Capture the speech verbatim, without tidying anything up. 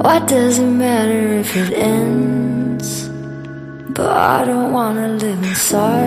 What does it matter if it ends? But I don't wanna live in sorrow.